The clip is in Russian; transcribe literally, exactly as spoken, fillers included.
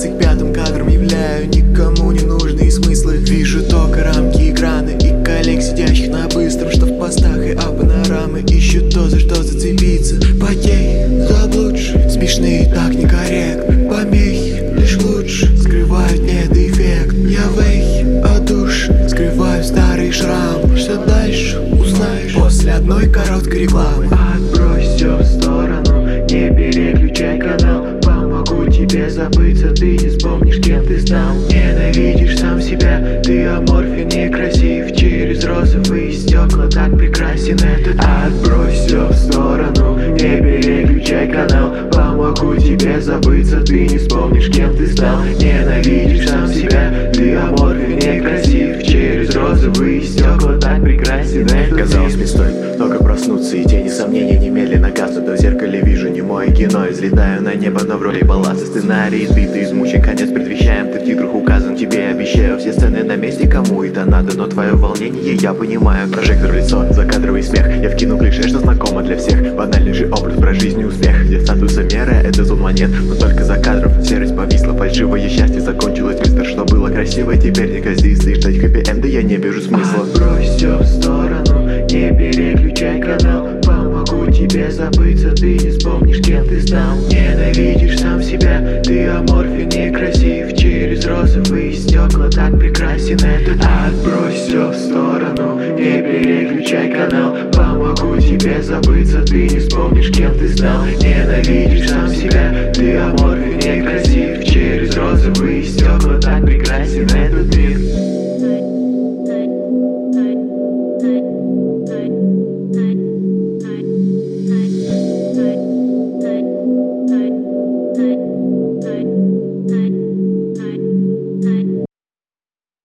двадцать пятым кадром являю никому не нужные смыслы. Вижу только рамки, экраны и коллег, сидящих на быстром, что в постах и а панорамы ищут то, за что зацепиться. Потей, заблудшие, смешные, так некорректно. Помехи, лишь лучше скрывают недоэффект. Я вейх, а душ, скрываю старый шрам. Что дальше, узнаешь после одной короткой рекламы. Отбрось все в сторону, не переключай канал. Помогу тебе забыться, ты не вспомнишь, кем ты стал. Ненавидишь сам себя, ты аморфен, некрасив. Через розовые стекла так прекрасен этот. Отбрось все в сторону, не переключай канал. Помогу тебе забыться, ты не вспомнишь, кем ты стал. Ненавидишь сам себя, ты аморфен, некрасив. Через розовые стекла так прекрасен этот. Казалось, мне стоит только проснуться, и тени сомнения немедленно гаснут. А в зеркале вижу немое кино, излетаю на небо, но в роли балласа. Сценарий избитый, измучен, конец предвещаем. Ты в титрах указан, тебе обещаю. Все сцены на месте, кому это надо, но твое волнение я понимаю. Прожектор в лицо, закадровый смех. Я вкину клише, что знакомо для всех. Банальный же образ про жизнь и успех, где статуса мера — это зон монет. Но только за кадров серость повисла, фальшивое счастье закончилось быстро. Что было красиво, теперь не казись, и ждать хэппи-энда я не вижу смысла. Отбрось все в сторону, не переключай канал. Помогу тебе забыться, ты не вспомнишь, кем ты стал. Ненавидишь сам себя, ты аморфен, некрасив. Через розовые стекла так прекрасен этот. Отбрось все в сторону, не переключай канал. Помогу тебе забыться, ты не вспомнишь, кем ты стал. Ненавидишь сам себя, ты аморфен, некрасив. Через розовые стекла так прекрасен этот мир.